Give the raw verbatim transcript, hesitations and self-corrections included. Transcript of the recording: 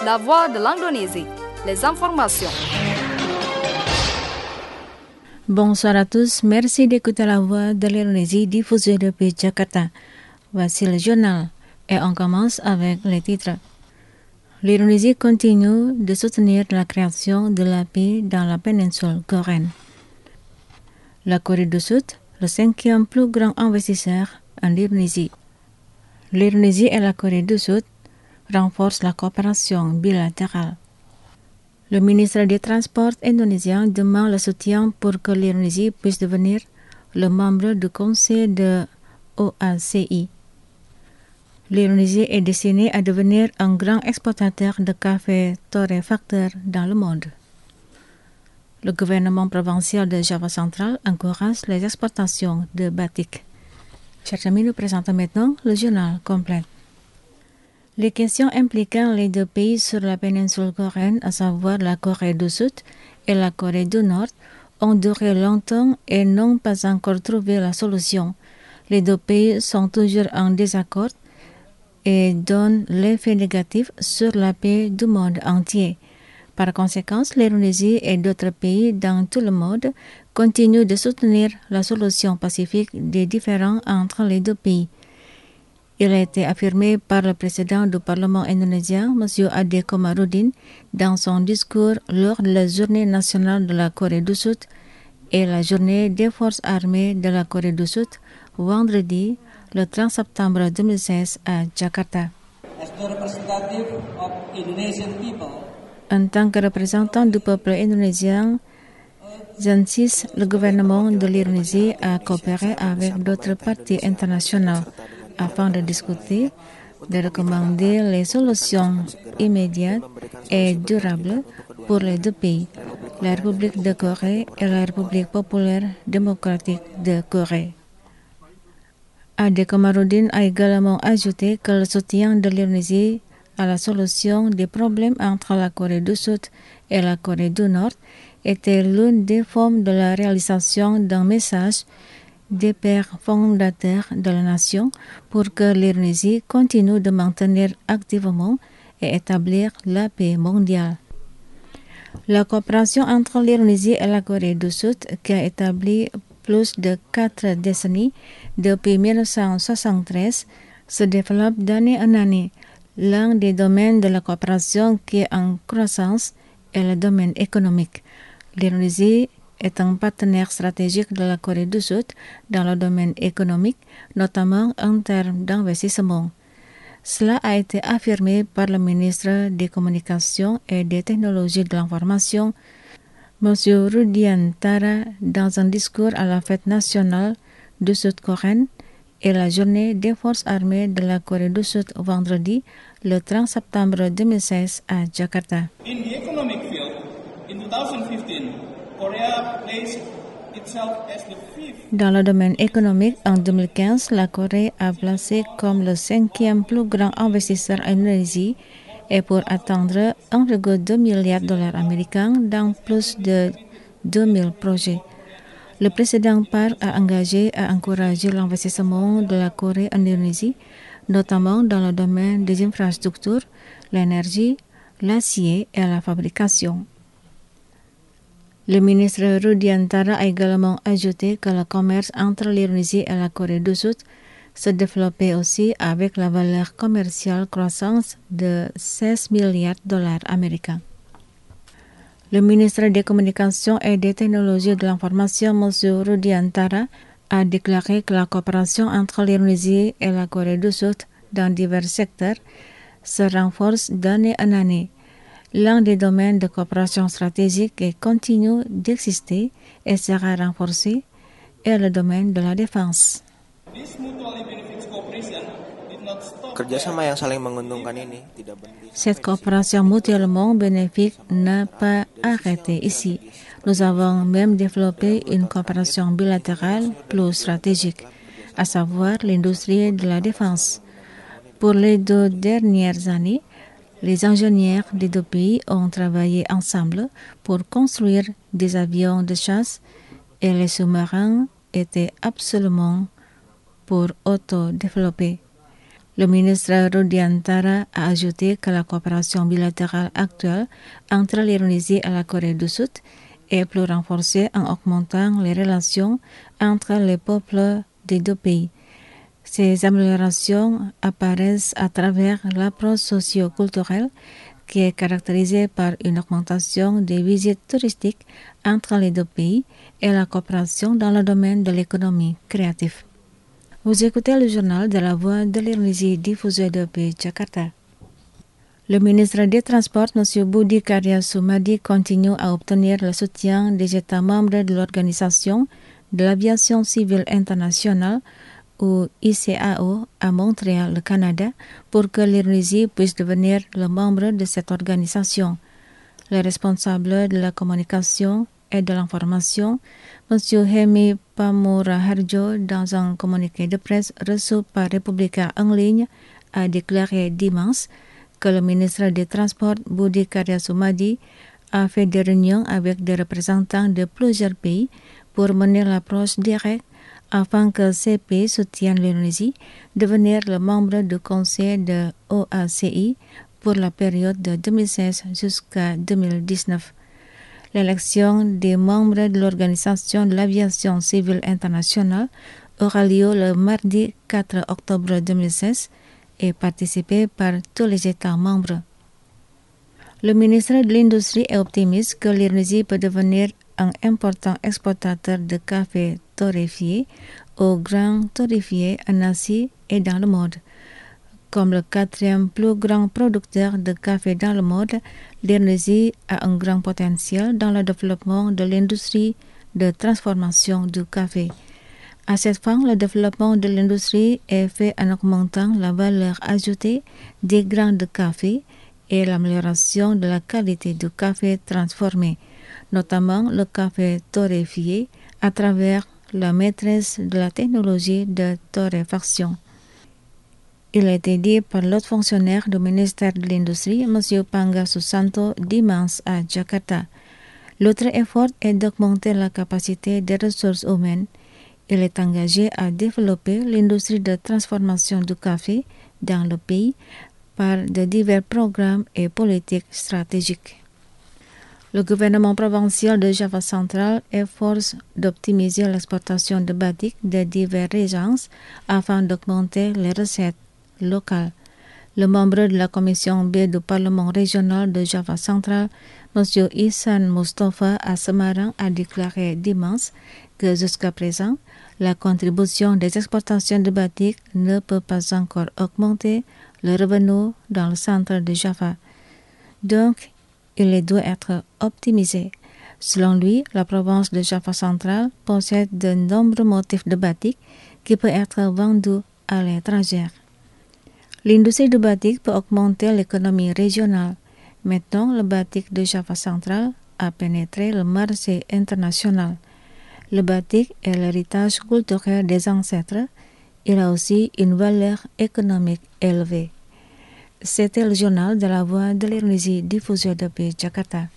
La voix de l'Indonésie, les informations. Bonsoir à tous, merci d'écouter la voix de l'Indonésie diffusée depuis Jakarta. Voici le journal et on commence avec les titres. L'Indonésie continue de soutenir la création de la paix dans la péninsule coréenne. La Corée du Sud, le cinquième plus grand investisseur en Indonésie. L'Indonésie et la Corée du Sud renforcent la coopération bilatérale. Le ministre des Transports indonésien demande le soutien pour que l'Indonésie puisse devenir le membre du Conseil de O A C I. L'Indonésie est destinée à devenir un grand exportateur de café torréfacteur dans le monde. Le gouvernement provincial de Java central encourage les exportations de batik. Chers amis, nous présentons maintenant le journal complet. Les questions impliquant les deux pays sur la péninsule coréenne, à savoir la Corée du Sud et la Corée du Nord, ont duré longtemps et n'ont pas encore trouvé la solution. Les deux pays sont toujours en désaccord et donnent l'effet négatif sur la paix du monde entier. Par conséquent, l'Indonésie et d'autres pays dans tout le monde continuent de soutenir la solution pacifique des différends entre les deux pays. Il a été affirmé par le président du Parlement indonésien, M. Ade Komarudin, dans son discours lors de la Journée nationale de la Corée du Sud et la Journée des forces armées de la Corée du Sud, vendredi, le trente septembre deux mille seize à Jakarta. En tant que représentant du peuple indonésien, j'insiste, le gouvernement de l'Indonésie a coopéré avec d'autres parties internationales afin de discuter, de recommander les solutions immédiates et durables pour les deux pays, la République de Corée et la République populaire démocratique de Corée. Ade Komarudin a également ajouté que le soutien de l'Indonésie à la solution des problèmes entre la Corée du Sud et la Corée du Nord était l'une des formes de la réalisation d'un message des pères fondateurs de la nation pour que l'Indonésie continue de maintenir activement et établir la paix mondiale. La coopération entre l'Indonésie et la Corée du Sud, qui a établi plus de quatre décennies depuis mille neuf cent soixante-treize, se développe d'année en année. L'un des domaines de la coopération qui est en croissance est le domaine économique. L'Indonésie est un partenaire stratégique de la Corée du Sud dans le domaine économique, notamment en termes d'investissement. Cela a été affirmé par le ministre des Communications et des Technologies de l'Information, M. Rudiantara, dans un discours à la fête nationale du Sud-Coréen et la journée des forces armées de la Corée du Sud vendredi, le trente septembre deux mille seize à Jakarta. In the economic field, in twenty fifteen, Korea placed itself as the fifth. Dans le domaine économique, en deux mille quinze, la Corée a placé comme le cinquième plus grand investisseur en Indonésie et pour atteindre un virgule deux milliard de dollars américains dans plus de deux mille projets. Le président Park a engagé à encourager l'investissement de la Corée en Indonésie, notamment dans le domaine des infrastructures, l'énergie, l'acier et la fabrication. Le ministre Rudiantara a également ajouté que le commerce entre l'Indonésie et la Corée du Sud se développait aussi avec la valeur commerciale croissante de seize milliards de dollars américains. Le ministre des Communications et des Technologies de l'Information, M. Rudiantara, a déclaré que la coopération entre l'Indonésie et la Corée du Sud dans divers secteurs se renforce d'année en année. L'un des domaines de coopération stratégique qui continue d'exister et sera renforcé est le domaine de la défense. Kerjasama yang saling menguntungkan ini tidak berhenti. Cette coopération mutuellement bénéfique n'a pas arrêté ici. Nous avons même développé une coopération bilatérale plus stratégique, à savoir l'industrie de la défense. Pour les deux dernières années, les ingénieurs des deux pays ont travaillé ensemble pour construire des avions de chasse et les sous-marins étaient absolument pour auto-développer. Le ministre Rudiantara a ajouté que la coopération bilatérale actuelle entre l'Indonésie et la Corée du Sud est plus renforcée en augmentant les relations entre les peuples des deux pays. Ces améliorations apparaissent à travers l'approche socio-culturelle qui est caractérisée par une augmentation des visites touristiques entre les deux pays et la coopération dans le domaine de l'économie créative. Vous écoutez le journal de la Voix de l'Indonésie diffusé depuis Jakarta. Le ministre des Transports, M. Budi Karya Sumadi, continue à obtenir le soutien des États membres de l'Organisation de l'Aviation Civile Internationale, ou I C A O, à Montréal, le Canada, pour que l'Indonésie puisse devenir le membre de cette organisation. Le responsable de la communication et de l'information, M. Hemi Pamuraharjo, dans un communiqué de presse reçu par Republica en ligne, a déclaré dimanche que le ministre des Transports, Budi Karya Sumadi, a fait des réunions avec des représentants de plusieurs pays pour mener l'approche directe afin que ces pays soutiennent l'Indonésie devenir le membre du Conseil de O A C I pour la période de deux mille seize jusqu'à deux mille dix-neuf. L'élection des membres de l'Organisation de l'Aviation Civile Internationale aura lieu le mardi quatre octobre deux mille seize et participée par tous les États membres. Le ministre de l'Industrie est optimiste que l'Indonésie peut devenir un important exportateur de café torréfié aux grains torréfiés en Asie et dans le monde. Comme le quatrième plus grand producteur de café dans le monde, l'Indonésie a un grand potentiel dans le développement de l'industrie de transformation du café. À cette fin, le développement de l'industrie est fait en augmentant la valeur ajoutée des grains de café et l'amélioration de la qualité du café transformé, notamment le café torréfié, à travers la maîtrise de la technologie de torréfaction. Il a été dit par l'autre fonctionnaire du ministère de l'Industrie, M. Pangga Susanto, dimanche à Jakarta. L'autre effort est d'augmenter la capacité des ressources humaines. Il est engagé à développer l'industrie de transformation du café dans le pays par de divers programmes et politiques stratégiques. Le gouvernement provincial de Java Central efforce d'optimiser l'exportation de batik de diverses régions afin d'augmenter les recettes locales. Le membre de la commission B du Parlement régional de Java Central, M. Ihsan Mustafa à Semarang, a déclaré dimanche que jusqu'à présent, la contribution des exportations de batik ne peut pas encore augmenter le revenu dans le centre de Java. Donc, il doit être optimisé. Selon lui, la province de Java Central possède de nombreux motifs de batik qui peuvent être vendus à l'étranger. L'industrie du batik peut augmenter l'économie régionale. Maintenant, le batik de Java Central a pénétré le marché international. Le batik est l'héritage culturel des ancêtres. Il a aussi une valeur économique élevée. C'était le journal de la Voix de l'Indonésie diffusé depuis Jakarta.